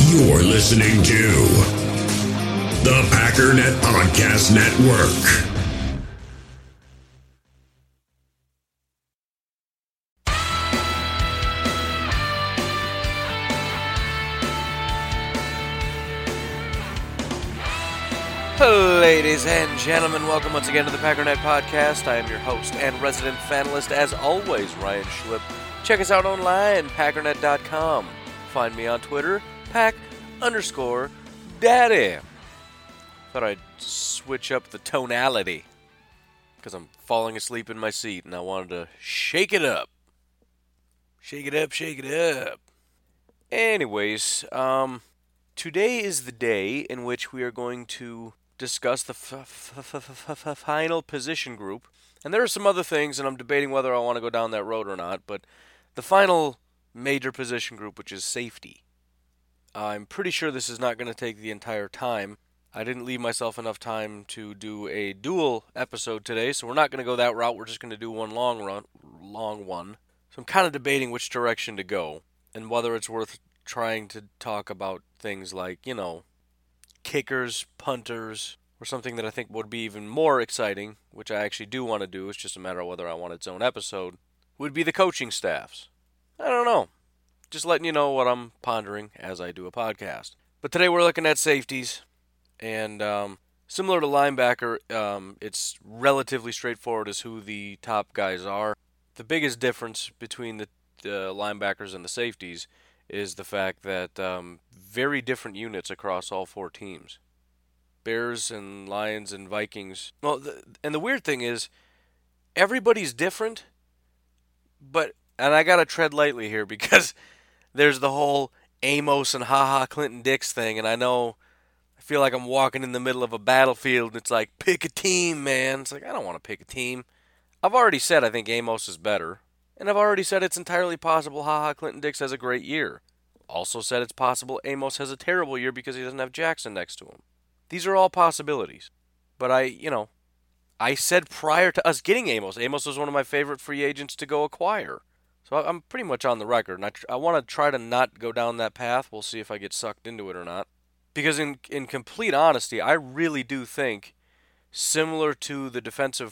You're listening to the Packernet Podcast Network. Ladies and gentlemen, welcome once again to the Packernet Podcast. I am your host and resident fanalist, as always, Ryan Schlip. Check us out online, packernet.com. Find me on Twitter, pack_daddy. Thought I'd switch up the tonality, because I'm falling asleep in my seat, and I wanted to shake it up. Shake it up, shake it up. Anyways, today is the day in which we are going to discuss the final position group. And there are some other things, and I'm debating whether I want to go down that road or not, but the final major position group, which is safety. I'm pretty sure this is not going to take the entire time. I didn't leave myself enough time to do a dual episode today, so we're not going to go that route. We're just going to do one long one. So I'm kind of debating which direction to go, and whether it's worth trying to talk about things like, kickers, punters, or something that I think would be even more exciting, which I actually do want to do, it's just a matter of whether I want its own episode, would be the coaching staffs. I don't know. Just letting you know what I'm pondering as I do a podcast. But today we're looking at safeties, and similar to linebacker, it's relatively straightforward as who the top guys are. The biggest difference between the linebackers and the safeties is the fact that very different units across all four teams. Bears and Lions and Vikings. Well, and the weird thing is, everybody's different, and I gotta tread lightly here because there's the whole Amos and Clinton Dix thing, and I feel like I'm walking in the middle of a battlefield, and it's like, pick a team, man. It's like, I don't want to pick a team. I've already said I think Amos is better. And I've already said it's entirely possible Clinton Dix has a great year. Also said it's possible Amos has a terrible year because he doesn't have Jackson next to him. These are all possibilities. But I said prior to us getting Amos was one of my favorite free agents to go acquire. So I'm pretty much on the record. And I want to try to not go down that path. We'll see if I get sucked into it or not. Because in complete honesty, I really do think, similar to the defensive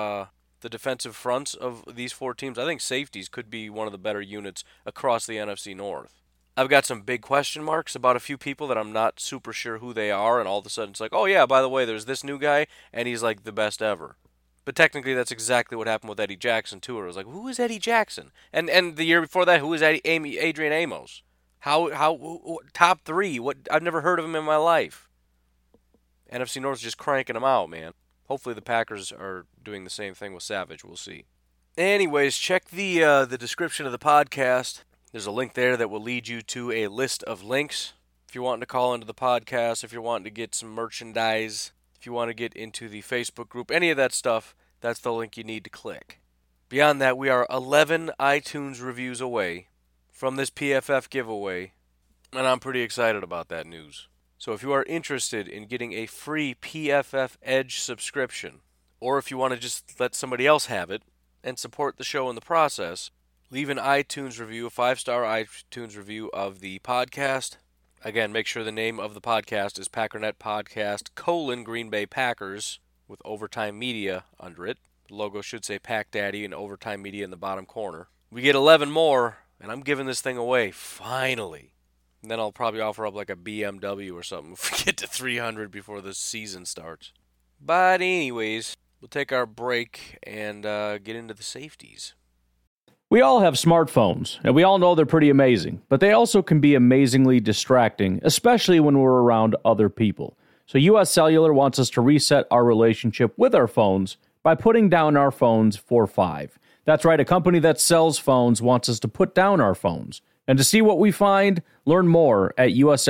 fronts of these four teams, I think safeties could be one of the better units across the NFC North. I've got some big question marks about a few people that I'm not super sure who they are, and all of a sudden it's like, oh yeah, by the way, there's this new guy, and he's like the best ever. But technically that's exactly what happened with Eddie Jackson too. It was like, who is Eddie Jackson? And the year before that, who is Adrian Amos? How top three? What? I've never heard of him in my life. NFC North is just cranking him out, man. Hopefully the Packers are doing the same thing with Savage. We'll see. Anyways, check the description of the podcast. There's a link there that will lead you to a list of links. If you're wanting to call into the podcast, if you're wanting to get some merchandise, if you want to get into the Facebook group, any of that stuff, that's the link you need to click. Beyond that, we are 11 iTunes reviews away from this PFF giveaway, and I'm pretty excited about that news. So if you are interested in getting a free PFF Edge subscription, or if you want to just let somebody else have it and support the show in the process, leave an iTunes review, a 5-star iTunes review of the podcast. Again, make sure the name of the podcast is Packernet Podcast, Green Bay Packers, with Overtime Media under it. The logo should say Pack Daddy and Overtime Media in the bottom corner. We get 11 more, and I'm giving this thing away, finally. And then I'll probably offer up like a BMW or something if we get to 300 before the season starts. But anyways, we'll take our break and get into the safeties. We all have smartphones, and we all know they're pretty amazing, but they also can be amazingly distracting, especially when we're around other people. So US Cellular wants us to reset our relationship with our phones by putting down our phones for $5. That's right, a company that sells phones wants us to put down our phones. And to see what we find, learn more at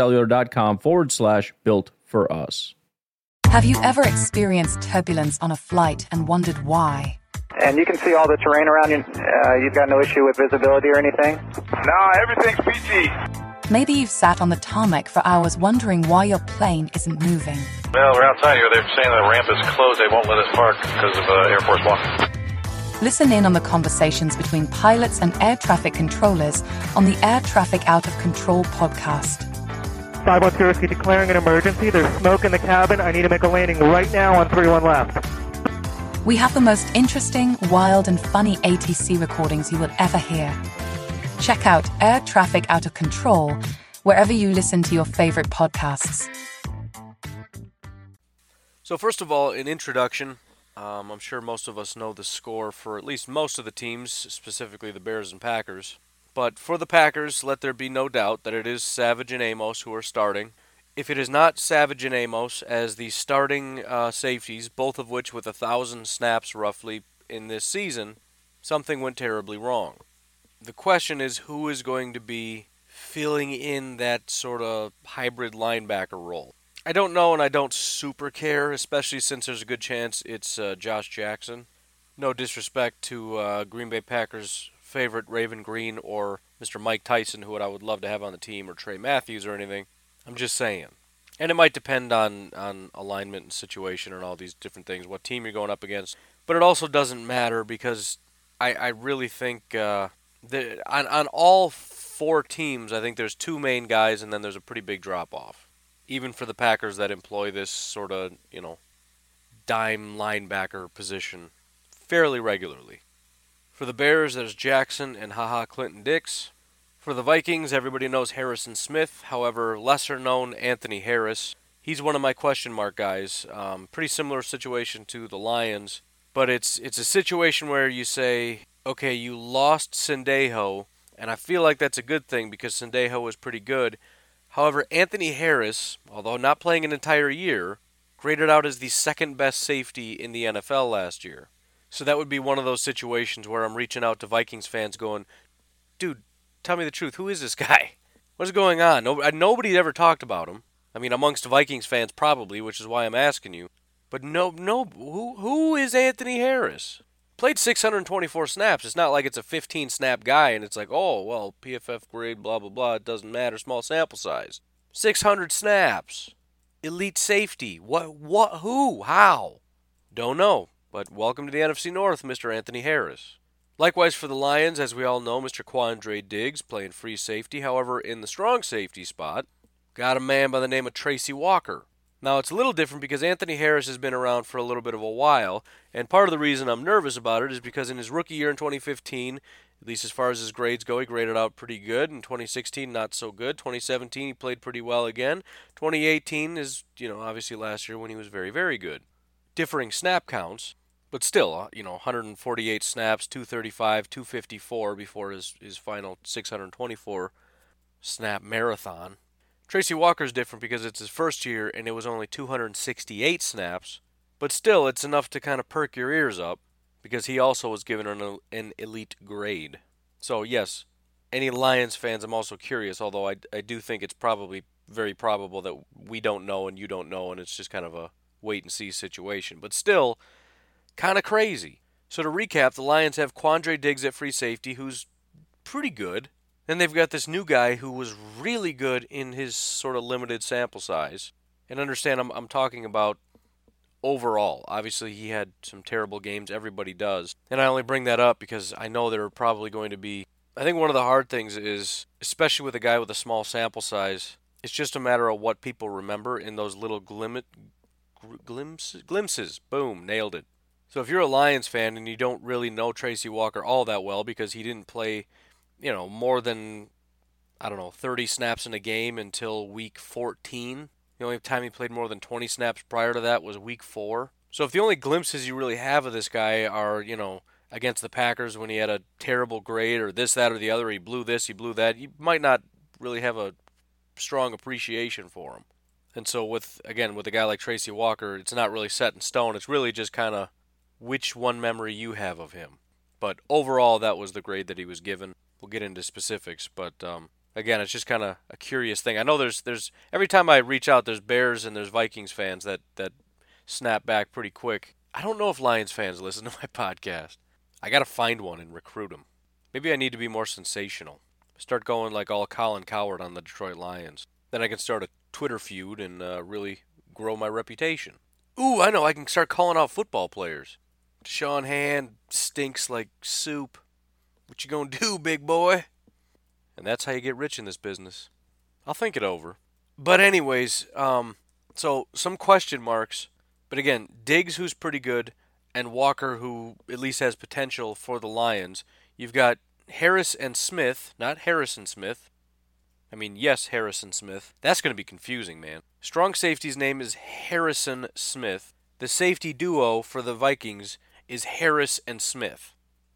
uscellular.com/built-for-us. Have you ever experienced turbulence on a flight and wondered why? And you can see all the terrain around you. You've got no issue with visibility or anything? No, everything's peachy. Maybe you've sat on the tarmac for hours wondering why your plane isn't moving. Well, we're outside here. They're saying the ramp is closed. They won't let us park because of Air Force One. Listen in on the conversations between pilots and air traffic controllers on the Air Traffic Out of Control podcast. 510 declaring an emergency. There's smoke in the cabin. I need to make a landing right now on 31 left. We have the most interesting, wild, and funny ATC recordings you will ever hear. Check out Air Traffic Out of Control wherever you listen to your favorite podcasts. So first of all, an introduction. I'm sure most of us know the score for at least most of the teams, specifically the Bears and Packers. But for the Packers, let there be no doubt that it is Savage and Amos who are starting. If it is not Savage and Amos as the starting safeties, both of which with 1,000 snaps roughly in this season, something went terribly wrong. The question is who is going to be filling in that sort of hybrid linebacker role. I don't know, and I don't super care, especially since there's a good chance it's Josh Jackson. No disrespect to Green Bay Packers' favorite Raven Green or Mr. Mike Tyson, who I would love to have on the team, or Trey Matthews or anything. I'm just saying. And it might depend on alignment and situation and all these different things, what team you're going up against. But it also doesn't matter because I really think that on all four teams, I think there's two main guys and then there's a pretty big drop-off. Even for the Packers that employ this sort of, dime linebacker position fairly regularly. For the Bears, there's Jackson and Clinton Dix. For the Vikings, everybody knows Harrison Smith. However, lesser known Anthony Harris. He's one of my question mark guys. Pretty similar situation to the Lions. But it's a situation where you say, okay, you lost Sendejo, and I feel like that's a good thing because Sendejo was pretty good. However, Anthony Harris, although not playing an entire year, graded out as the second best safety in the NFL last year. So that would be one of those situations where I'm reaching out to Vikings fans going, dude, tell me the truth. Who is this guy? What's going on? Nobody ever talked about him. I mean, amongst Vikings fans probably, which is why I'm asking you. But who is Anthony Harris? Played 624 snaps. It's not like it's a 15-snap guy and it's like, oh, well, PFF grade, blah, blah, blah. It doesn't matter. Small sample size. 600 snaps. Elite safety. What, who, how? Don't know. But welcome to the NFC North, Mr. Anthony Harris. Likewise for the Lions, as we all know, Mr. Quandre Diggs playing free safety. However, in the strong safety spot, got a man by the name of Tracy Walker. Now, it's a little different because Anthony Harris has been around for a little bit of a while, and part of the reason I'm nervous about it is because in his rookie year in 2015, at least as far as his grades go, he graded out pretty good. In 2016, not so good. 2017, he played pretty well again. 2018 is, obviously last year when he was very, very good. Differing snap counts, but still, 148 snaps, 235, 254 before his final 624 snap marathon. Tracy Walker's different because it's his first year and it was only 268 snaps, but still it's enough to kind of perk your ears up because he also was given an elite grade. So yes, any Lions fans, I'm also curious, although I do think it's probably very probable that we don't know and you don't know and it's just kind of a wait and see situation, but still kind of crazy. So to recap, the Lions have Quandre Diggs at free safety, who's pretty good. Then they've got this new guy who was really good in his sort of limited sample size. And understand, I'm talking about overall. Obviously, he had some terrible games. Everybody does. And I only bring that up because I know there are probably going to be... I think one of the hard things is, especially with a guy with a small sample size, it's just a matter of what people remember in those little glimpses. Boom, nailed it. So if you're a Lions fan and you don't really know Tracy Walker all that well because he didn't play... more than, 30 snaps in a game until week 14. The only time he played more than 20 snaps prior to that was week 4. So if the only glimpses you really have of this guy are, against the Packers when he had a terrible grade or this, that, or the other, he blew this, he blew that, you might not really have a strong appreciation for him. And so with a guy like Tracy Walker, it's not really set in stone. It's really just kind of which one memory you have of him. But overall, that was the grade that he was given. We'll get into specifics, but again, it's just kind of a curious thing. I know there's every time I reach out, there's Bears and there's Vikings fans that snap back pretty quick. I don't know if Lions fans listen to my podcast. I got to find one and recruit them. Maybe I need to be more sensational. Start going like all Colin Cowherd on the Detroit Lions. Then I can start a Twitter feud and really grow my reputation. Ooh, I know, I can start calling out football players. Deshaun Hand stinks like soup. What you gonna do, big boy? And that's how you get rich in this business. I'll think it over. But anyways, so some question marks. But again, Diggs, who's pretty good, and Walker, who at least has potential for the Lions. You've got Harris and Smith, not Harrison Smith. I mean, yes, Harrison Smith. That's going to be confusing, man. Strong safety's name is Harrison Smith. The safety duo for the Vikings is Harris and Smith.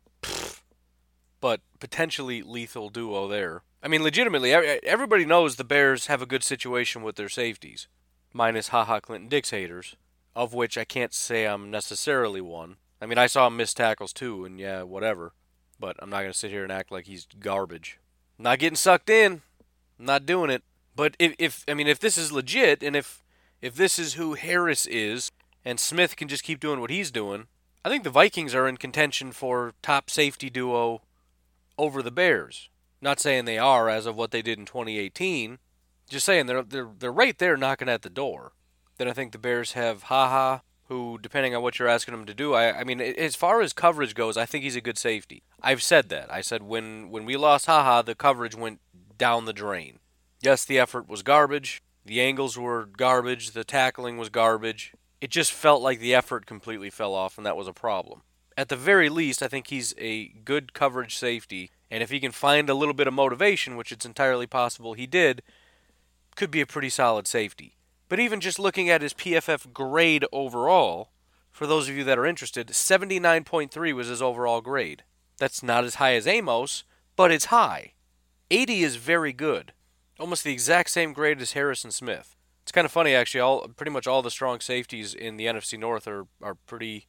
But potentially lethal duo there. I mean, legitimately, everybody knows the Bears have a good situation with their safeties. Minus Clinton Dix haters, of which I can't say I'm necessarily one. I mean, I saw him miss tackles too, and yeah, whatever. But I'm not going to sit here and act like he's garbage. I'm not getting sucked in. I'm not doing it. But if this is legit, and if this is who Harris is, and Smith can just keep doing what he's doing, I think the Vikings are in contention for top safety duo over the Bears. Not saying they are as of what they did in 2018. Just saying they're right there knocking at the door. Then I think the Bears have who, depending on what you're asking him to do, I mean, as far as coverage goes, I think he's a good safety. I've said that. I said when we lost the coverage went down the drain. Yes, the effort was garbage. The angles were garbage. The tackling was garbage. It just felt like the effort completely fell off, and that was a problem. At the very least, I think he's a good coverage safety, and if he can find a little bit of motivation, which it's entirely possible he did, could be a pretty solid safety. But even just looking at his PFF grade overall, for those of you that are interested, 79.3 was his overall grade. That's not as high as Amos, but it's high. 80 is very good. Almost the exact same grade as Harrison Smith. It's kind of funny, actually. Pretty much all the strong safeties in the NFC North are pretty,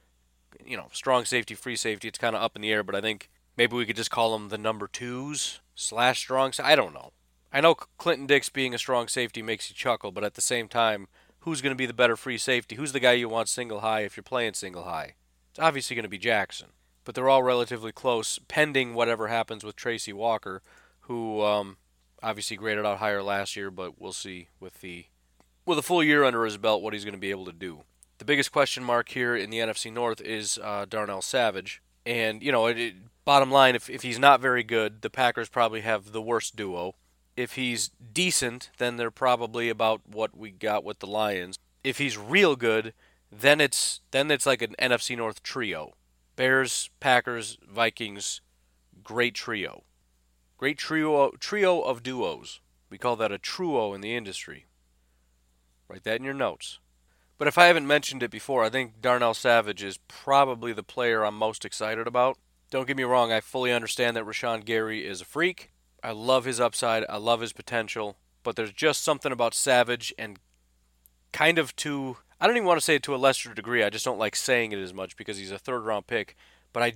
strong safety, free safety. It's kind of up in the air, but I think maybe we could just call them the number 2s / strong. I don't know. I know Clinton Dix being a strong safety makes you chuckle, but at the same time, who's going to be the better free safety? Who's the guy you want single high if you're playing single high? It's obviously going to be Jackson. But they're all relatively close, pending whatever happens with Tracy Walker, who obviously graded out higher last year, but we'll see with a full year under his belt what he's going to be able to do. The biggest question mark here in the NFC North is Darnell Savage. And, bottom line, if he's not very good, the Packers probably have the worst duo. If he's decent, then they're probably about what we got with the Lions. If he's real good, then it's like an NFC North trio. Bears, Packers, Vikings, great trio. Great trio of duos. We call that a truo in the industry. Write that in your notes. But if I haven't mentioned it before, I think Darnell Savage is probably the player I'm most excited about. Don't get me wrong, I fully understand that Rashawn Gary is a freak. I love his upside, I love his potential, but there's just something about Savage, and kind of I don't even want to say it to a lesser degree, I just don't like saying it as much because he's a third-round pick, but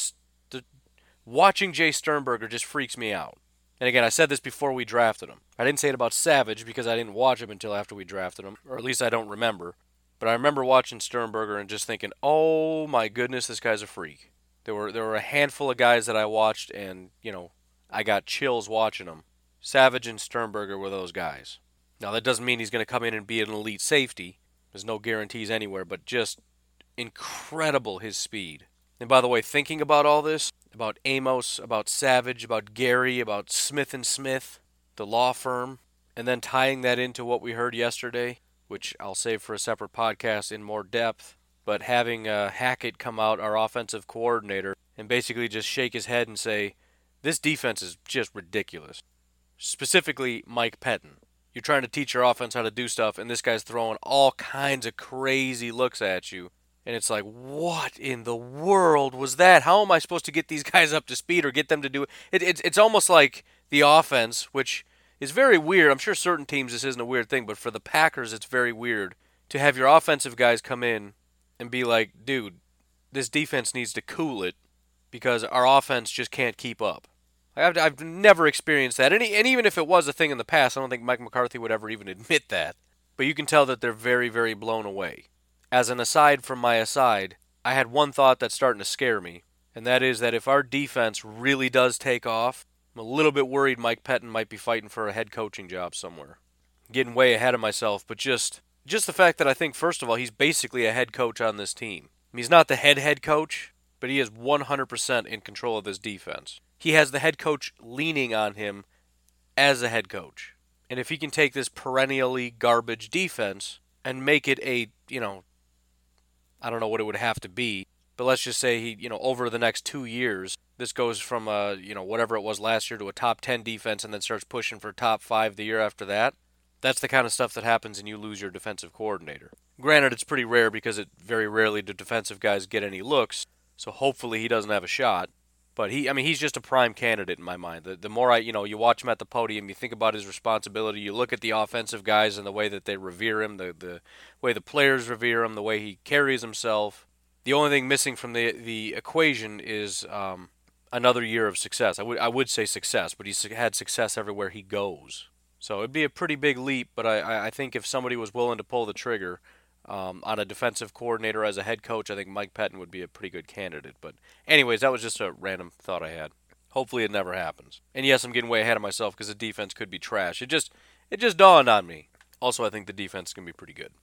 watching Jay Sternberger just freaks me out. And again, I said this before we drafted him. I didn't say it about Savage because I didn't watch him until after we drafted him, or at least I don't remember. But I remember watching Sternberger and just thinking, oh my goodness, this guy's a freak. There were a handful of guys that I watched and, I got chills watching them. Savage and Sternberger were those guys. Now, that doesn't mean he's going to come in and be an elite safety. There's no guarantees anywhere, but just incredible his speed. And by the way, thinking about all this, about Amos, about Savage, about Gary, about Smith & Smith, the law firm, and then tying that into what we heard yesterday, which I'll save for a separate podcast in more depth, but having Hackett come out, our offensive coordinator, and basically just shake his head and say, this defense is just ridiculous. Specifically, Mike Pettin. You're trying to teach your offense how to do stuff, and this guy's throwing all kinds of crazy looks at you. And it's like, what in the world was that? How am I supposed to get these guys up to speed or get them to do it? It's almost like the offense, which is very weird. I'm sure certain teams this isn't a weird thing, but for the Packers it's very weird to have your offensive guys come in and be like, dude, this defense needs to cool it because our offense just can't keep up. I've never experienced that. And even if it was a thing in the past, I don't think Mike McCarthy would ever even admit that. But you can tell that they're very, very blown away. As an aside from my aside, I had one thought that's starting to scare me, and that is that if our defense really does take off, I'm a little bit worried Mike Pettin might be fighting for a head coaching job somewhere. Getting way ahead of myself, but just the fact that I think, first of all, he's basically a head coach on this team. I mean, he's not the head coach, but he is 100% in control of this defense. He has the head coach leaning on him as a head coach. And if he can take this perennially garbage defense and make it a, I don't know what it would have to be, but let's just say he, over the next 2 years, this goes from whatever it was last year to a top 10 defense and then starts pushing for top 5 the year after that. That's the kind of stuff that happens and you lose your defensive coordinator. Granted, it's pretty rare because very rarely do defensive guys get any looks, so hopefully he doesn't have a shot. But he's just a prime candidate in my mind. The more you watch him at the podium, you think about his responsibility, you look at the offensive guys and the way that they revere him, the way the players revere him, the way he carries himself. The only thing missing from the equation is another year of success. I would say success, but he's had success everywhere he goes. So it'd be a pretty big leap, but I think if somebody was willing to pull the trigger on a defensive coordinator as a head coach, I think Mike Pettine would be a pretty good candidate. But anyways, that was just a random thought I had. Hopefully it never happens. And yes, I'm getting way ahead of myself because the defense could be trash. It just dawned on me. Also, I think the defense can be pretty good.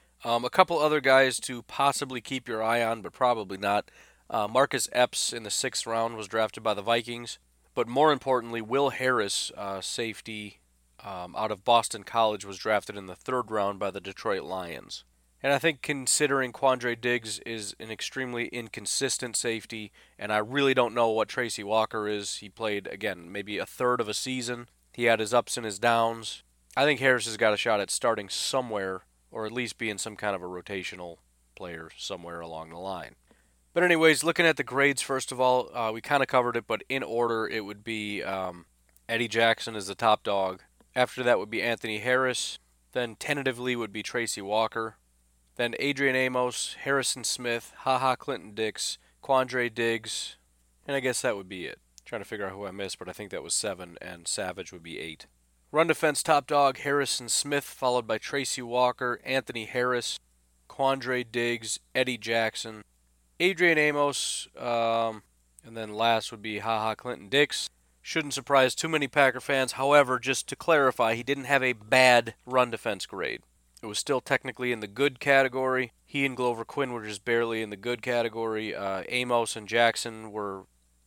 A couple other guys to possibly keep your eye on, but probably not. Marcus Epps in the 6th round was drafted by the Vikings. But more importantly, Will Harris, safety out of Boston College, was drafted in the 3rd round by the Detroit Lions. And I think considering Quandre Diggs is an extremely inconsistent safety, and I really don't know what Tracy Walker is. He played, again, maybe a third of a season. He had his ups and his downs. I think Harris has got a shot at starting somewhere, or at least being some kind of a rotational player somewhere along the line. But anyways, looking at the grades, first of all, we kind of covered it, but in order, it would be Eddie Jackson is the top dog. After that would be Anthony Harris. Then tentatively would be Tracy Walker. Then Adrian Amos, Harrison Smith, HaHa Clinton-Dix, Quandre Diggs, and I guess that would be it. Trying to figure out who I missed, but I think that was 7, and Savage would be 8. Run defense top dog, Harrison Smith, followed by Tracy Walker, Anthony Harris, Quandre Diggs, Eddie Jackson, Adrian Amos, and then last would be HaHa Clinton-Dix. Shouldn't surprise too many Packer fans. However, just to clarify, he didn't have a bad run defense grade. It was still technically in the good category. He and Glover Quinn were just barely in the good category. Amos and Jackson were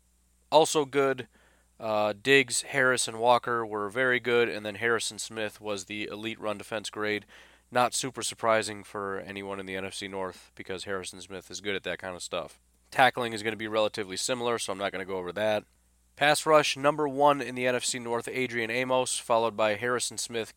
also good. Diggs, Harris, and Walker were very good. And then Harrison Smith was the elite run defense grade. Not super surprising for anyone in the NFC North because Harrison Smith is good at that kind of stuff. Tackling is going to be relatively similar, so I'm not going to go over that. Pass rush, number 1 in the NFC North, Adrian Amos, followed by Harrison Smith,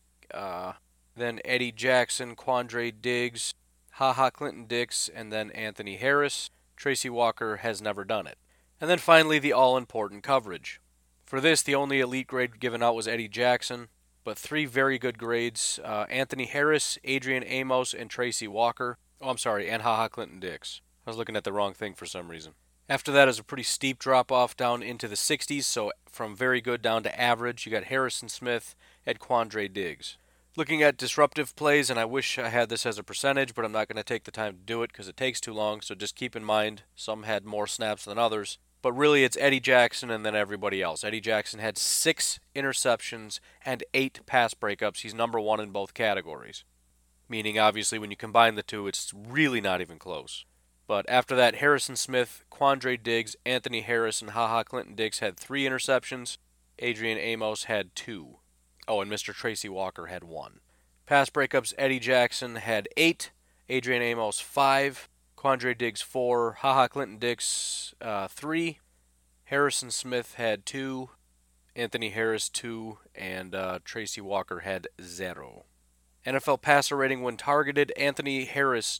then Eddie Jackson, Quandre Diggs, HaHa Clinton-Dix, and then Anthony Harris. Tracy Walker has never done it. And then finally, the all-important coverage. For this, the only elite grade given out was Eddie Jackson, but 3 very good grades, Anthony Harris, Adrian Amos, and Tracy Walker. And HaHa Clinton-Dix. I was looking at the wrong thing for some reason. After that is a pretty steep drop-off down into the 60s, so from very good down to average, you got Harrison Smith at Quandre Diggs. Looking at disruptive plays, and I wish I had this as a percentage, but I'm not going to take the time to do it because it takes too long, so just keep in mind some had more snaps than others. But really, it's Eddie Jackson and then everybody else. Eddie Jackson had 6 interceptions and 8 pass breakups. He's number 1 in both categories. Meaning, obviously, when you combine the two, it's really not even close. But after that, Harrison Smith, Quandre Diggs, Anthony Harris, and HaHa Clinton-Dix had 3 interceptions. Adrian Amos had 2. Oh, and Mr. Tracy Walker had 1. Pass breakups, Eddie Jackson had 8. Adrian Amos 5. Quandre Diggs 4. HaHa Clinton-Dix 3. Harrison Smith had 2. Anthony Harris 2. And Tracy Walker had 0. NFL passer rating when targeted, Anthony Harris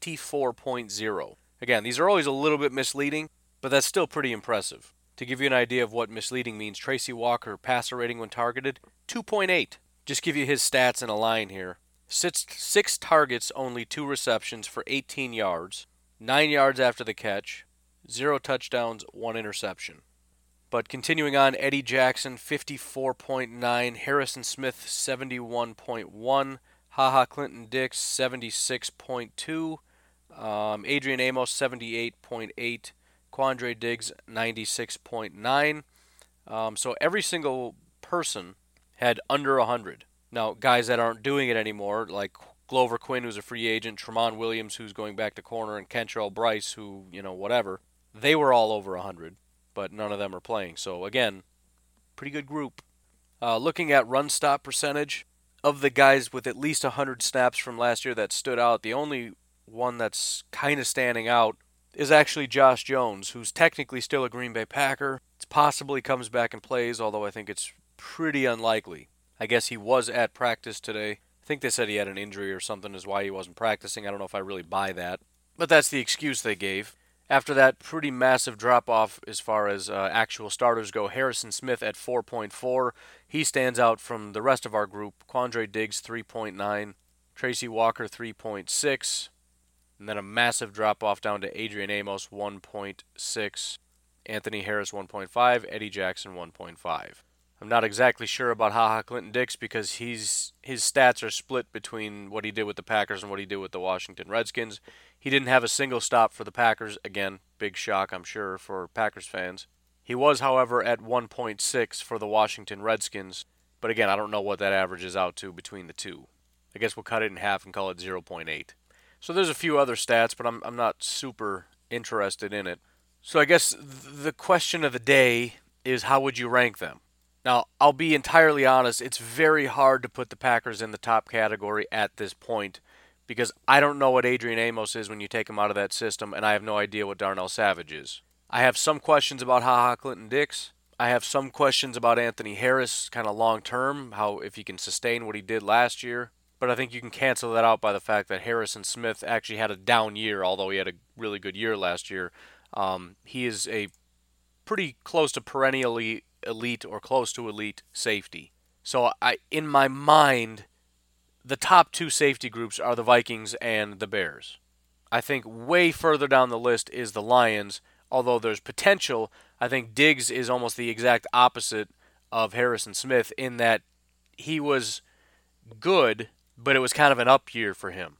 24.0. Again, these are always a little bit misleading, but that's still pretty impressive. To give you an idea of what misleading means, Tracy Walker passer rating when targeted, 2.8. Just give you his stats in a line here. 6 targets, only 2 receptions for 18 yards, 9 yards after the catch, 0 touchdowns, 1 interception. But continuing on, Eddie Jackson, 54.9, Harrison Smith, 71.1, HaHa Clinton-Dix, 76.2, Adrian Amos, 78.8, Quandre Diggs, 96.9. So every single person had under 100. Now, guys that aren't doing it anymore, like Glover Quinn, who's a free agent, Tramon Williams, who's going back to corner, and Kentrell Bryce, who, whatever, they were all over 100, but none of them are playing. So, again, pretty good group. Looking at run stop percentage, of the guys with at least 100 snaps from last year that stood out, the only one that's kind of standing out is actually Josh Jones, who's technically still a Green Bay Packer. It's possibly comes back and plays, although I think it's pretty unlikely. I guess he was at practice today. I think they said he had an injury or something is why he wasn't practicing. I don't know if I really buy that. But that's the excuse they gave. After that pretty massive drop-off as far as actual starters go, Harrison Smith at 4.4. He stands out from the rest of our group. Quandre Diggs, 3.9. Tracy Walker, 3.6. And then a massive drop-off down to Adrian Amos, 1.6. Anthony Harris, 1.5. Eddie Jackson, 1.5. I'm not exactly sure about HaHa Clinton-Dix because his stats are split between what he did with the Packers and what he did with the Washington Redskins. He didn't have a single stop for the Packers. Again, big shock, I'm sure, for Packers fans. He was, however, at 1.6 for the Washington Redskins. But again, I don't know what that averages out to between the two. I guess we'll cut it in half and call it 0.8. So there's a few other stats, but I'm not super interested in it. So I guess the question of the day is how would you rank them? Now, I'll be entirely honest, it's very hard to put the Packers in the top category at this point because I don't know what Adrian Amos is when you take him out of that system, and I have no idea what Darnell Savage is. I have some questions about HaHa Clinton-Dix. I have some questions about Anthony Harris, kind of long-term, how if he can sustain what he did last year. But I think you can cancel that out by the fact that Harrison Smith actually had a down year, although he had a really good year last year. He is a pretty close to perennially elite or close to elite safety. So in my mind, the top two safety groups are the Vikings and the Bears. I think way further down the list is the Lions, although there's potential. I think Diggs is almost the exact opposite of Harrison Smith in that he was good, but it was kind of an up year for him.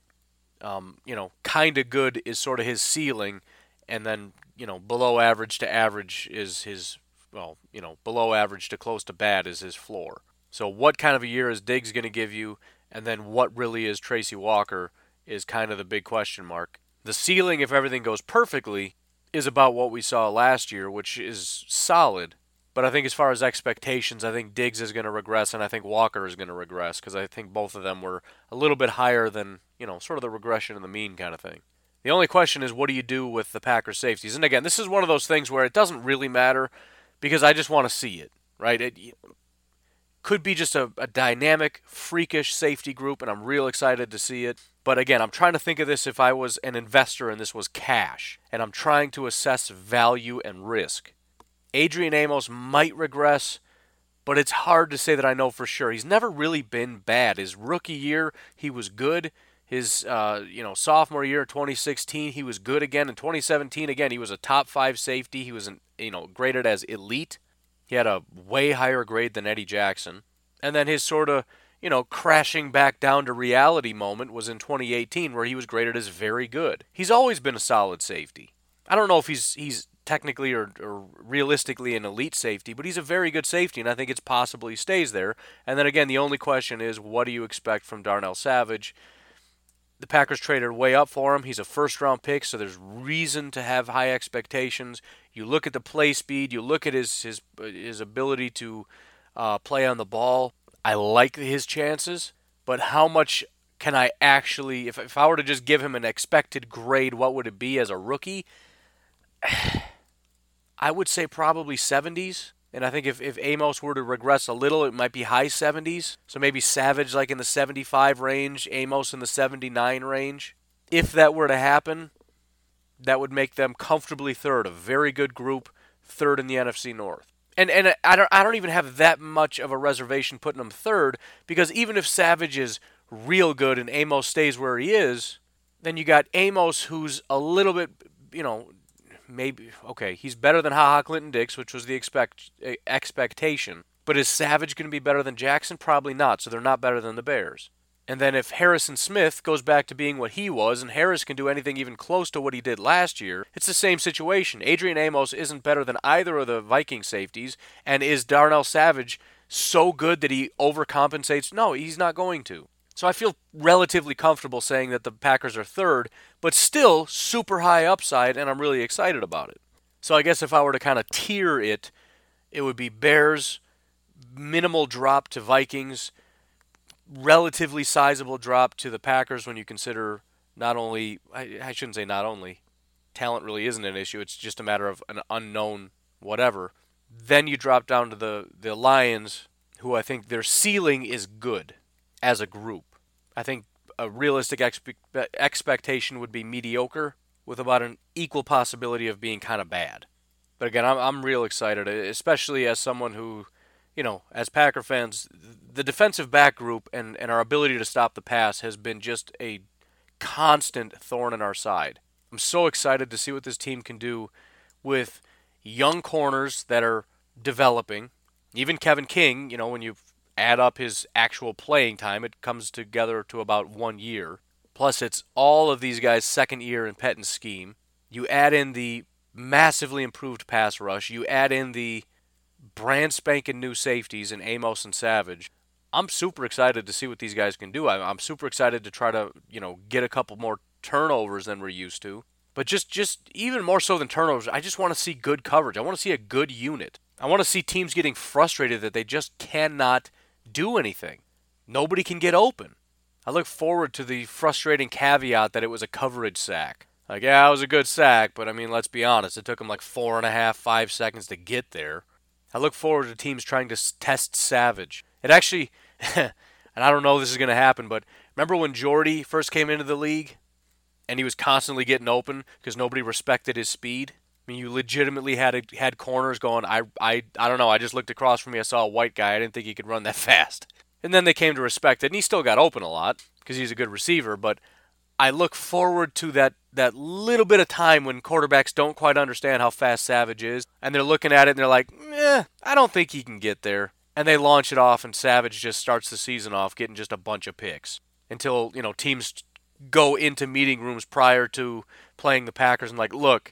Kind of good is sort of his ceiling, and then, below average to average is his, below average to close to bad is his floor. So what kind of a year is Diggs going to give you, and then what really is Tracy Walker is kind of the big question mark. The ceiling, if everything goes perfectly, is about what we saw last year, which is solid. But I think as far as expectations, I think Diggs is going to regress, and I think Walker is going to regress, because I think both of them were a little bit higher than, sort of the regression of the mean kind of thing. The only question is, what do you do with the Packers safeties? And again, this is one of those things where it doesn't really matter, because I just want to see it, right? It could be just a dynamic, freakish safety group, and I'm real excited to see it. But again, I'm trying to think of this if I was an investor and this was cash, and I'm trying to assess value and risk. Adrian Amos might regress, but it's hard to say that I know for sure. He's never really been bad. His rookie year, he was good. His sophomore year, 2016, he was good again. In 2017, again, he was a top 5 safety. He was graded as elite. He had a way higher grade than Eddie Jackson. And then his sort of, crashing back down to reality moment was in 2018, where he was graded as very good. He's always been a solid safety. I don't know if he's technically or realistically an elite safety, but he's a very good safety, and I think it's possible he stays there. And then again, the only question is, what do you expect from Darnell Savage? The Packers traded way up for him. He's a first-round pick, so there's reason to have high expectations. You look at the play speed. You look at his ability to play on the ball. I like his chances, but how much can I actually, if I were to just give him an expected grade, what would it be as a rookie? I would say probably 70s. And I think if Amos were to regress a little, it might be high 70s. So maybe Savage like in the 75 range, Amos in the 79 range. If that were to happen, that would make them comfortably third, a very good group, third in the NFC North. And I don't even have that much of a reservation putting them third, because even if Savage is real good and Amos stays where he is, then you got Amos who's a little bit, maybe, okay, he's better than HaHa Clinton-Dix, which was the expectation. But is Savage going to be better than Jackson? Probably not, so they're not better than the Bears. And then if Harrison Smith goes back to being what he was, and Harris can do anything even close to what he did last year, it's the same situation. Adrian Amos isn't better than either of the Viking safeties, and is Darnell Savage so good that he overcompensates? No, he's not going to. So I feel relatively comfortable saying that the Packers are third, but still super high upside, and I'm really excited about it. So I guess if I were to kind of tier it, it would be Bears, minimal drop to Vikings, relatively sizable drop to the Packers when you consider not only, I shouldn't say not only, talent really isn't an issue, it's just a matter of an unknown whatever. Then you drop down to the Lions, who I think their ceiling is good as a group. I think a realistic expectation would be mediocre with about an equal possibility of being kind of bad. But again, I'm real excited, especially as someone who, as Packer fans, the defensive back group and our ability to stop the pass has been just a constant thorn in our side. I'm so excited to see what this team can do with young corners that are developing. Even Kevin King, when you add up his actual playing time, it comes together to about 1 year. Plus, it's all of these guys' second year in Pettine's scheme. You add in the massively improved pass rush. You add in the brand spanking new safeties in Amos and Savage. I'm super excited to see what these guys can do. I'm super excited to try to, get a couple more turnovers than we're used to. But just even more so than turnovers, I just want to see good coverage. I want to see a good unit. I want to see teams getting frustrated that they just cannot do anything. Nobody can get open. I look forward to the frustrating caveat that it was a coverage sack. Like, yeah, it was a good sack, but let's be honest. It took them like 4.5, 5 seconds to get there. I look forward to teams trying to test Savage. It actually, and I don't know if this is going to happen, but remember when Jordy first came into the league and he was constantly getting open because nobody respected his speed? You legitimately had corners going, I don't know, I just looked across from me, I saw a white guy, I didn't think he could run that fast. And then they came to respect it, and he still got open a lot because he's a good receiver, but I look forward to that little bit of time when quarterbacks don't quite understand how fast Savage is, and they're looking at it and they're like, I don't think he can get there. And they launch it off, and Savage just starts the season off getting just a bunch of picks until, teams go into meeting rooms prior to playing the Packers and like, look,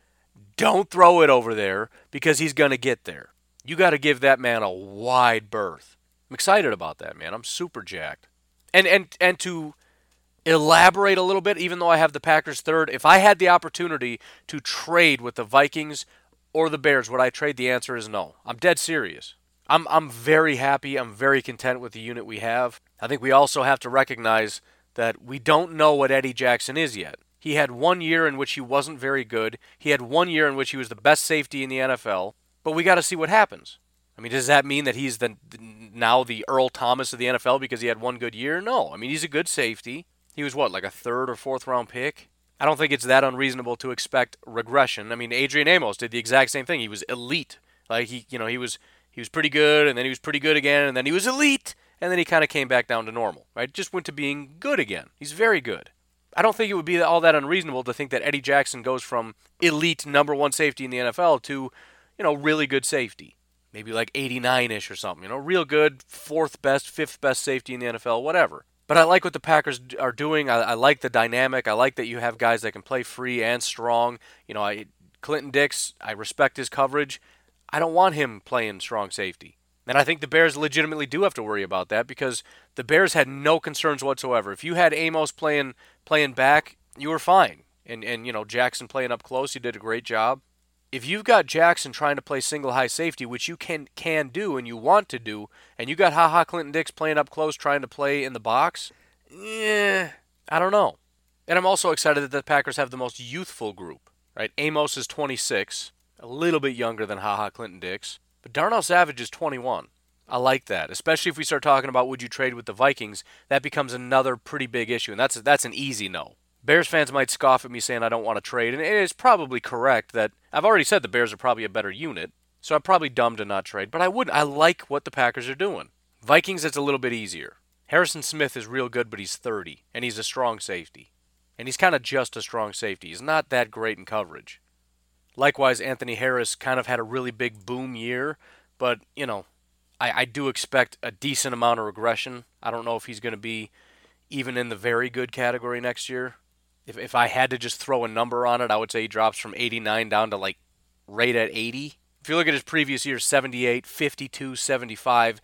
don't throw it over there because he's going to get there. You got to give that man a wide berth. I'm excited about that, man. I'm super jacked. And to elaborate a little bit, even though I have the Packers third, if I had the opportunity to trade with the Vikings or the Bears, would I trade? The answer is no. I'm dead serious. I'm very happy. I'm very content with the unit we have. I think we also have to recognize that we don't know what Eddie Jackson is yet. He had 1 year in which he wasn't very good. He had 1 year in which he was the best safety in the NFL. But we got to see what happens. Does that mean that he's now the Earl Thomas of the NFL because he had one good year? No. He's a good safety. He was like a third or fourth round pick? I don't think it's that unreasonable to expect regression. Adrian Amos did the exact same thing. He was elite. Like he was pretty good, and then he was pretty good again, and then he was elite, and then he kind of came back down to normal. Right? Just went to being good again. He's very good. I don't think it would be all that unreasonable to think that Eddie Jackson goes from elite number one safety in the NFL to, really good safety. Maybe like 89-ish or something. Real good, fourth best, fifth best safety in the NFL, whatever. But I like what the Packers are doing. I like the dynamic. I like that you have guys that can play free and strong. Clinton Dix, I respect his coverage. I don't want him playing strong safety. And I think the Bears legitimately do have to worry about that because the Bears had no concerns whatsoever. If you had Amos playing back, you were fine. And Jackson playing up close, you did a great job. If you've got Jackson trying to play single high safety, which you can do and you want to do, and you got Clinton Dix playing up close trying to play in the box, I don't know. And I'm also excited that the Packers have the most youthful group. Right? Amos is 26, a little bit younger than Clinton Dix. But Darnell Savage is 21. I like that, especially if we start talking about would you trade with the Vikings. That becomes another pretty big issue, and that's an easy no. Bears fans might scoff at me saying I don't want to trade, and it is probably correct that I've already said the Bears are probably a better unit, so I'm probably dumb to not trade, but I wouldn't. I like what the Packers are doing. Vikings, it's a little bit easier. Harrison Smith is real good, but he's 30, and he's a strong safety. And he's kind of just a strong safety. He's not that great in coverage. Likewise, Anthony Harris kind of had a really big boom year, but, I do expect a decent amount of regression. I don't know if he's going to be even in the very good category next year. If I had to just throw a number on it, I would say he drops from 89 down to right at 80. If you look at his previous years, 78, 52, 75,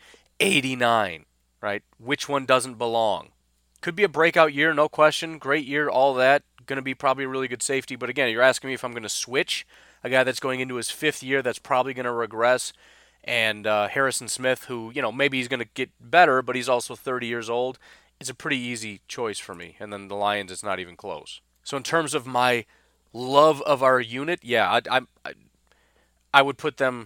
89, right? Which one doesn't belong? Could be a breakout year, no question. Great year, all that. Going to be probably a really good safety. But again, you're asking me if I'm going to switch a guy that's going into his fifth year that's probably going to regress And Harrison Smith, who, maybe he's going to get better, but he's also 30 years old, is a pretty easy choice for me. And then the Lions, it's not even close. So in terms of my love of our unit, yeah, I would put them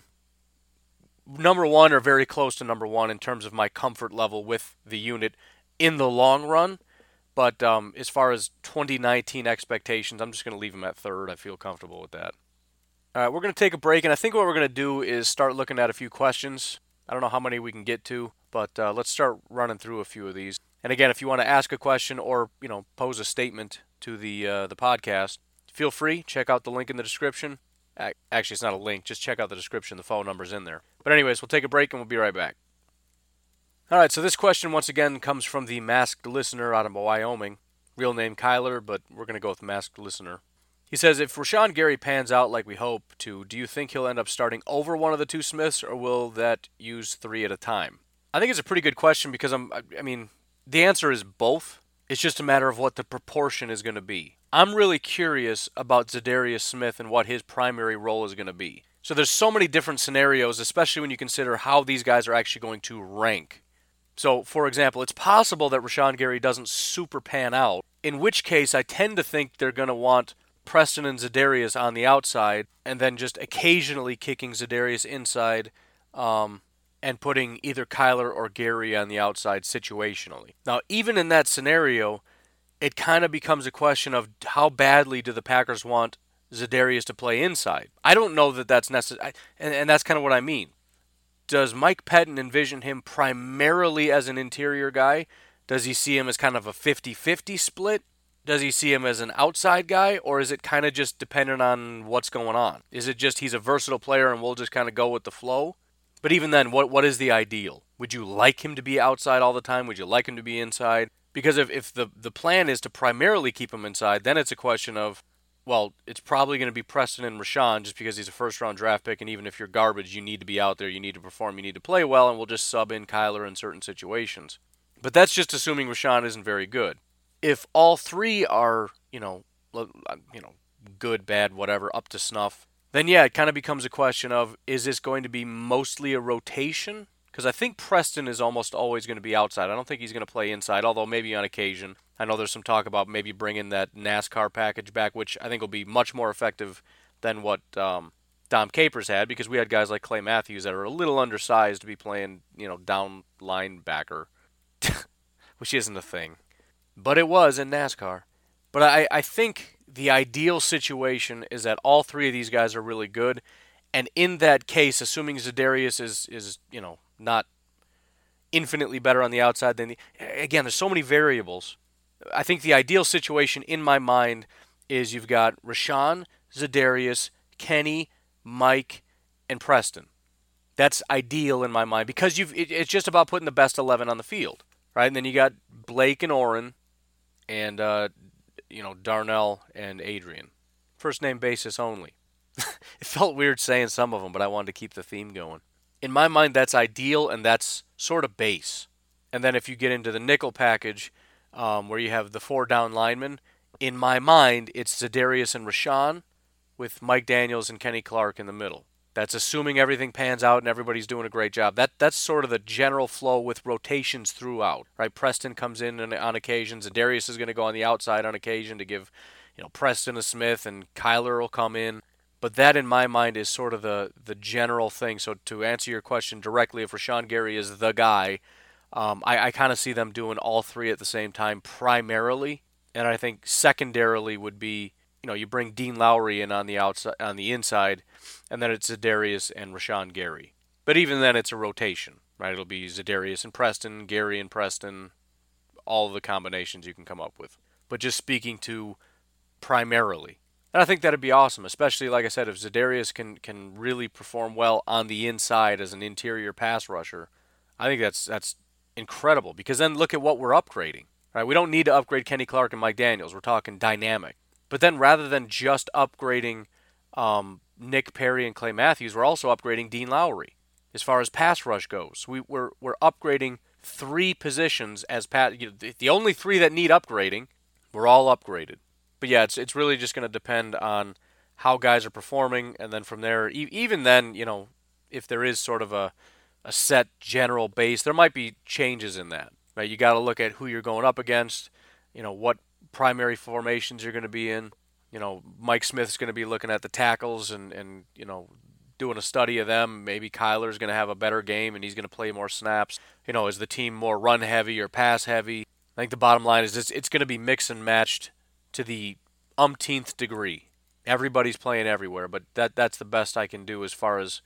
number one or very close to number one in terms of my comfort level with the unit in the long run. But as far as 2019 expectations, I'm just going to leave them at third. I feel comfortable with that. All right, we're going to take a break, and I think what we're going to do is start looking at a few questions. I don't know how many we can get to, but let's start running through a few of these. And again, if you want to ask a question or pose a statement to the podcast, feel free. Check out the link in the description. Actually, it's not a link. Just check out the description. The phone number's in there. But anyways, we'll take a break, and we'll be right back. All right, so this question, once again, comes from the masked listener out of Wyoming. Real name Kyler, but we're going to go with masked listener. He says, if Rashawn Gary pans out like we hope to, do you think he'll end up starting over one of the two Smiths, or will that use 3 at a time? I think it's a pretty good question because, the answer is both. It's just a matter of what the proportion is going to be. I'm really curious about Za'Darius Smith and what his primary role is going to be. So there's so many different scenarios, especially when you consider how these guys are actually going to rank. So, for example, it's possible that Rashawn Gary doesn't super pan out, in which case I tend to think they're going to want Preston and Za'Darius on the outside, and then just occasionally kicking Za'Darius inside, and putting either Kyler or Gary on the outside situationally. Now, even in that scenario, it kind of becomes a question of how badly do the Packers want Za'Darius to play inside. I don't know that that's necessary, and that's kind of what I mean. Does Mike Pettin envision him primarily as an interior guy? Does he see him as kind of a 50-50 split? Does he see him as an outside guy, or is it kind of just dependent on what's going on? Is it just he's a versatile player and we'll just kind of go with the flow? But even then, what is the ideal? Would you like him to be outside all the time? Would you like him to be inside? Because if the plan is to primarily keep him inside, then it's a question of, well, it's probably going to be Preston and Rashawn just because he's a first-round draft pick, and even if you're garbage, you need to be out there, you need to perform, you need to play well, and we'll just sub in Kyler in certain situations. But that's just assuming Rashawn isn't very good. If all three are, good, bad, whatever, up to snuff, then yeah, it kind of becomes a question of, is this going to be mostly a rotation? Because I think Preston is almost always going to be outside. I don't think he's going to play inside, although maybe on occasion. I know there's some talk about maybe bringing that NASCAR package back, which I think will be much more effective than what Dom Capers had, because we had guys like Clay Matthews that are a little undersized to be playing, down linebacker, which isn't a thing. But it was in NASCAR. But I think the ideal situation is that all three of these guys are really good, and in that case, assuming Za'Darius is not infinitely better on the outside than again, there's so many variables. I think the ideal situation in my mind is you've got Rashawn, Za'Darius, Kenny, Mike, and Preston. That's ideal in my mind because it's just about putting the best 11 on the field, right? And then you got Blake and Oren, and Darnell and Adrian. First name basis only. It felt weird saying some of them, but I wanted to keep the theme going. In my mind, that's ideal, and that's sort of base. And then if you get into the nickel package, where you have the 4 down linemen, in my mind, it's Za'Darius and Rashawn with Mike Daniels and Kenny Clark in the middle. That's assuming everything pans out and everybody's doing a great job. That's sort of the general flow with rotations throughout, right? Preston comes in on occasions. Za'Darius is going to go on the outside on occasion to give, Preston a Smith, and Kyler will come in. But that, in my mind, is sort of the general thing. So to answer your question directly, if Rashawn Gary is the guy, I kind of see them doing all three at the same time primarily. And I think secondarily would be, you bring Dean Lowry in on the outside, on the inside, and then it's Za'Darius and Rashawn Gary. But even then, it's a rotation, right? It'll be Za'Darius and Preston, Gary and Preston, all of the combinations you can come up with. But just speaking to primarily. And I think that'd be awesome, especially, like I said, if Za'Darius can really perform well on the inside as an interior pass rusher. I think that's incredible, because then look at what we're upgrading, right? We don't need to upgrade Kenny Clark and Mike Daniels. We're talking dynamic. But then rather than just upgrading Nick Perry and Clay Matthews, we're also upgrading Dean Lowry as far as pass rush goes. We're upgrading 3 positions as the only 3 that need upgrading. We're all upgraded. But yeah, it's really just going to depend on how guys are performing, and then from there, even then, if there is sort of a set general base, there might be changes in that. Right? You got to look at who you're going up against, what primary formations you're going to be in. Mike Smith's going to be looking at the tackles and doing a study of them. Maybe Kyler's going to have a better game and he's going to play more snaps. Is the team more run heavy or pass heavy? I think the bottom line is it's going to be mix and matched to the umpteenth degree. Everybody's playing everywhere, but that's the best I can do as far as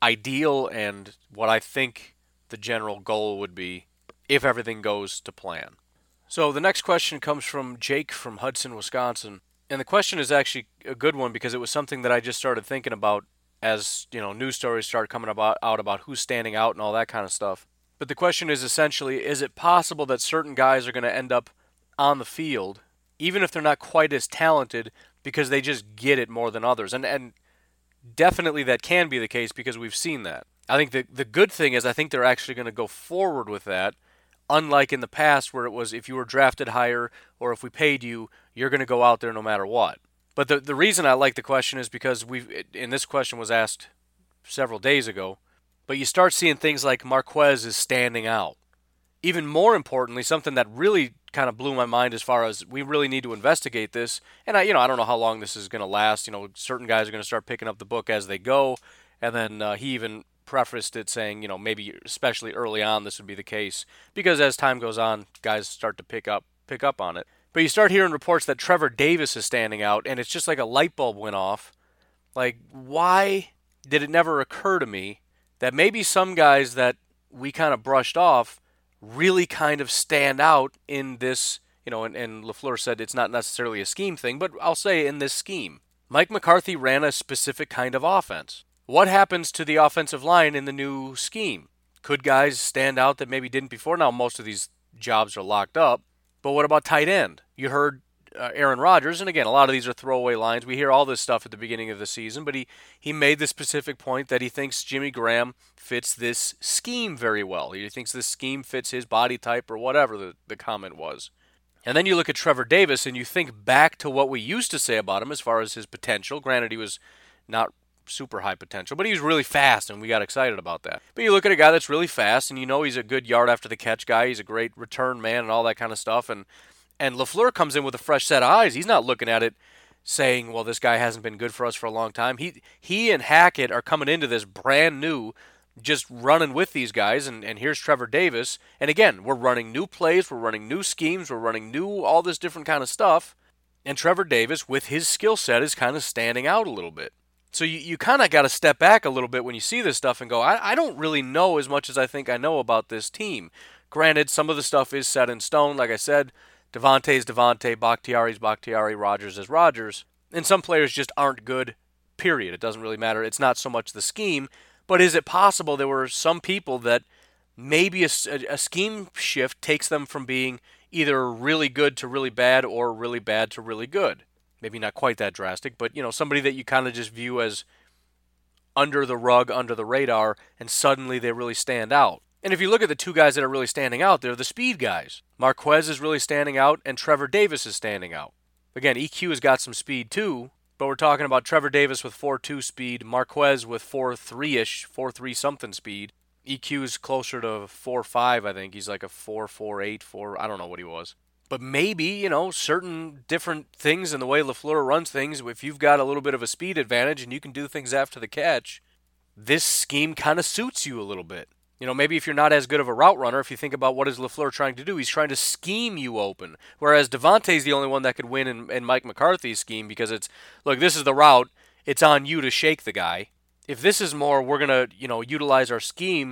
ideal and what I think the general goal would be if everything goes to plan. So the next question comes from Jake from Hudson, Wisconsin. And the question is actually a good one because it was something that I just started thinking about as, news stories started coming out about who's standing out and all that kind of stuff. But the question is essentially, is it possible that certain guys are going to end up on the field, even if they're not quite as talented, because they just get it more than others? And definitely that can be the case because we've seen that. I think the good thing is I think they're actually going to go forward with that, unlike in the past where it was if you were drafted higher or if we paid you, you're going to go out there no matter what. But the reason I like the question is because this question was asked several days ago, but you start seeing things like Marquez is standing out. Even more importantly, something that really kind of blew my mind as far as we really need to investigate this, and I don't know how long this is going to last. Certain guys are going to start picking up the book as they go, and then he even prefaced it saying, maybe especially early on this would be the case, because as time goes on, guys start to pick up on it. But you start hearing reports that Trevor Davis is standing out, and it's just like a light bulb went off. Like, why did it never occur to me that maybe some guys that we kind of brushed off really kind of stand out in this, and LaFleur said it's not necessarily a scheme thing, but I'll say in this scheme. Mike McCarthy ran a specific kind of offense. What happens to the offensive line in the new scheme? Could guys stand out that maybe didn't before? Now, most of these jobs are locked up. But what about tight end? You heard Aaron Rodgers, and again, a lot of these are throwaway lines. We hear all this stuff at the beginning of the season, but he made the specific point that he thinks Jimmy Graham fits this scheme very well. He thinks this scheme fits his body type or whatever the comment was. And then you look at Trevor Davis and you think back to what we used to say about him as far as his potential. Granted, he was not super high potential, but he was really fast, and we got excited about that. But you look at a guy that's really fast, and he's a good yard after the catch guy. He's a great return man and all that kind of stuff. And LaFleur comes in with a fresh set of eyes. He's not looking at it saying, well, this guy hasn't been good for us for a long time. He and Hackett are coming into this brand new, just running with these guys, and here's Trevor Davis. And again, we're running new plays, we're running new schemes, we're running new all this different kind of stuff. And Trevor Davis, with his skill set, is kind of standing out a little bit. So you kind of got to step back a little bit when you see this stuff and go, I don't really know as much as I think I know about this team. Granted, some of the stuff is set in stone. Like I said, Devontae's Devontae, Bakhtiari's Bakhtiari, Rodgers is Rodgers. And some players just aren't good, period. It doesn't really matter. It's not so much the scheme, but is it possible there were some people that maybe a scheme shift takes them from being either really good to really bad or really bad to really good? Maybe not quite that drastic, but somebody that you kind of just view as under the rug, under the radar, and suddenly they really stand out. And if you look at the two guys that are really standing out, they're the speed guys. Marquez is really standing out, and Trevor Davis is standing out. Again, EQ has got some speed too, but we're talking about Trevor Davis with 4.2 speed, Marquez with 4.3-ish, 4.3 something speed. EQ is closer to 4.5, I think. He's like a 4.48, 4, I don't know what he was. But maybe, certain different things in the way LaFleur runs things, if you've got a little bit of a speed advantage and you can do things after the catch, this scheme kind of suits you a little bit. Maybe if you're not as good of a route runner, if you think about what is LaFleur trying to do, he's trying to scheme you open. Whereas Devontae's the only one that could win in Mike McCarthy's scheme because it's, look, this is the route, it's on you to shake the guy. If this is more, we're going to, utilize our scheme,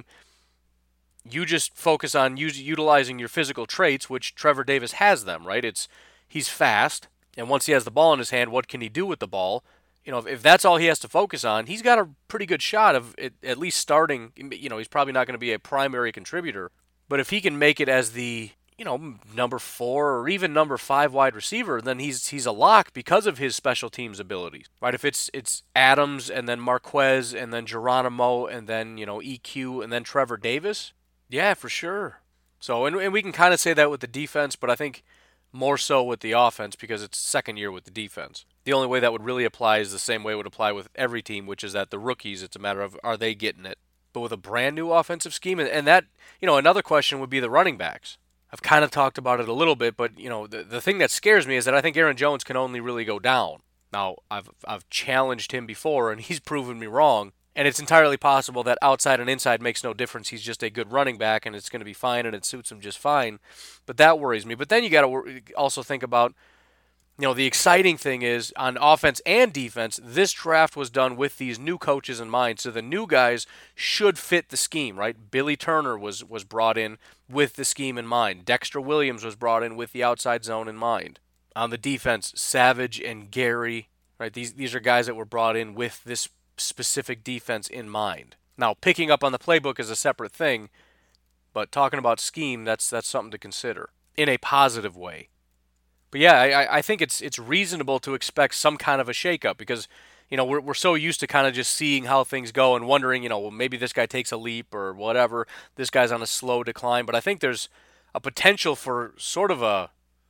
you just focus on utilizing your physical traits, which Trevor Davis has them, right? He's fast, and once he has the ball in his hand, what can he do with the ball? If that's all he has to focus on, he's got a pretty good shot of at least starting. He's probably not going to be a primary contributor, but if he can make it as the number 4 or even number 5 wide receiver, then he's a lock because of his special teams abilities, right? If it's Adams and then Marquez and then Geronimo and then EQ and then Trevor Davis. Yeah, for sure. So, and we can kind of say that with the defense, but I think more so with the offense because it's second year with the defense. The only way that would really apply is the same way it would apply with every team, which is that the rookies, it's a matter of, are they getting it? But with a brand new offensive scheme, and that, another question would be the running backs. I've kind of talked about it a little bit, but, the thing that scares me is that I think Aaron Jones can only really go down. Now, I've challenged him before, and he's proven me wrong. And it's entirely possible that outside and inside makes no difference. He's just a good running back, and it's going to be fine, and it suits him just fine. But that worries me. But then you got to also think about, the exciting thing is on offense and defense, this draft was done with these new coaches in mind. So the new guys should fit the scheme, right? Billy Turner was brought in with the scheme in mind. Dexter Williams was brought in with the outside zone in mind. On the defense, Savage and Gary, right? These are guys that were brought in with this specific defense in mind. Now, picking up on the playbook is a separate thing, but talking about scheme, that's something to consider in a positive way. But yeah, I think it's reasonable to expect some kind of a shakeup because, we're so used to kind of just seeing how things go and wondering, well, maybe this guy takes a leap or whatever. This guy's on a slow decline, but I think there's a potential for sort of a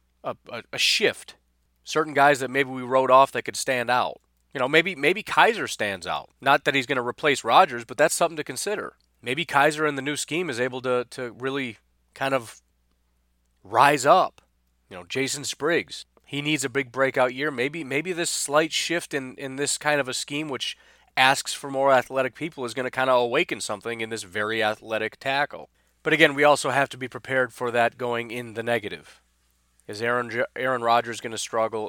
shift. Certain guys that maybe we wrote off that could stand out. Maybe Kaiser stands out. Not that he's going to replace Rodgers, but that's something to consider. Maybe Kaiser in the new scheme is able to really kind of rise up. Jason Spriggs, he needs a big breakout year. Maybe this slight shift in this kind of a scheme, which asks for more athletic people, is going to kind of awaken something in this very athletic tackle. But again, we also have to be prepared for that going in the negative. Is Aaron Rodgers going to struggle?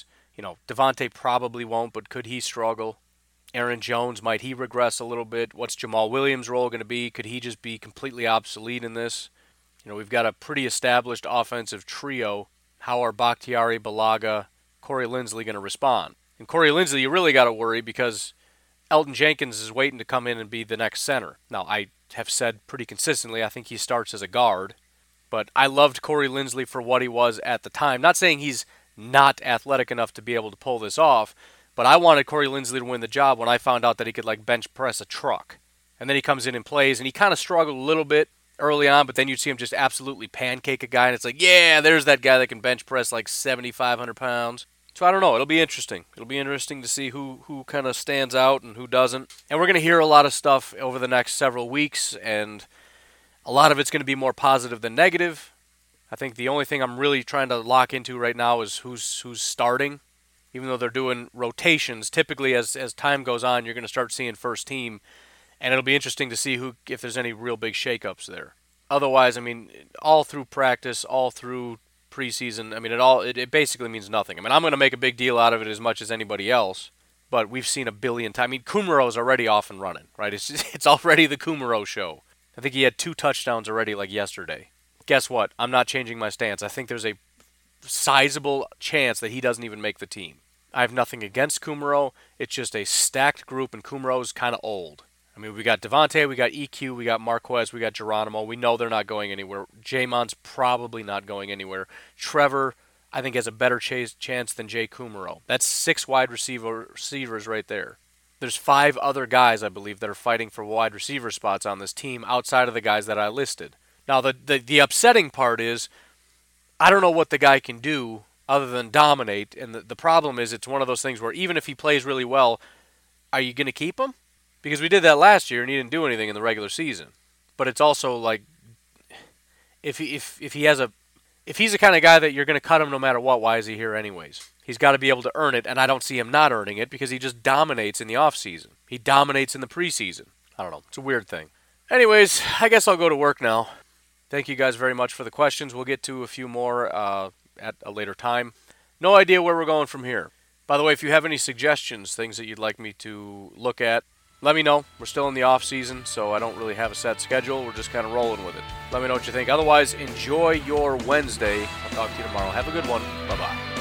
Devontae probably won't, but could he struggle? Aaron Jones, might he regress a little bit? What's Jamal Williams' role going to be? Could he just be completely obsolete in this? We've got a pretty established offensive trio. How are Bakhtiari, Balaga, Corey Linsley going to respond? And Corey Linsley, you really got to worry because Elton Jenkins is waiting to come in and be the next center. Now, I have said pretty consistently I think he starts as a guard, but I loved Corey Linsley for what he was at the time. Not saying he's not athletic enough to be able to pull this off, but I wanted Corey Linsley to win the job when I found out that he could bench press a truck. And then he comes in and plays, and he kind of struggled a little bit early on, but then you'd see him just absolutely pancake a guy, and it's like, yeah, there's that guy that can bench press 7,500 pounds. So I don't know. It'll be interesting. It'll be interesting to see who kind of stands out and who doesn't. And we're going to hear a lot of stuff over the next several weeks, and a lot of it's going to be more positive than negative. I think the only thing I'm really trying to lock into right now is who's starting. Even though they're doing rotations, typically as time goes on, you're going to start seeing first team, and it'll be interesting to see if there's any real big shakeups there. Otherwise, all through practice, all through preseason, it basically means nothing. I'm going to make a big deal out of it as much as anybody else, but we've seen a billion times. Kumero's already off and running, right? It's already the Kumero show. I think he had 2 touchdowns already yesterday. Guess what? I'm not changing my stance. I think there's a sizable chance that he doesn't even make the team. I have nothing against Kumero. It's just a stacked group, and Kumero's kind of old. We got Devontae, we got EQ, we got Marquez, we got Geronimo. We know they're not going anywhere. Jamon's probably not going anywhere. Trevor, I think, has a better chance than Jay Kumero. That's 6 wide receivers right there. There's 5 other guys, I believe, that are fighting for wide receiver spots on this team outside of the guys that I listed. Now, the upsetting part is I don't know what the guy can do other than dominate, and the problem is it's one of those things where even if he plays really well, are you going to keep him? Because we did that last year and he didn't do anything in the regular season. But it's also if he's the kind of guy that you're going to cut him no matter what, why is he here anyways? He's got to be able to earn it, and I don't see him not earning it because he just dominates in the offseason. He dominates in the preseason. I don't know. It's a weird thing. Anyways, I guess I'll go to work now. Thank you guys very much for the questions. We'll get to a few more at a later time. No idea where we're going from here. By the way, if you have any suggestions, things that you'd like me to look at, let me know. We're still in the off season, so I don't really have a set schedule. We're just kind of rolling with it. Let me know what you think. Otherwise, enjoy your Wednesday. I'll talk to you tomorrow. Have a good one. Bye-bye.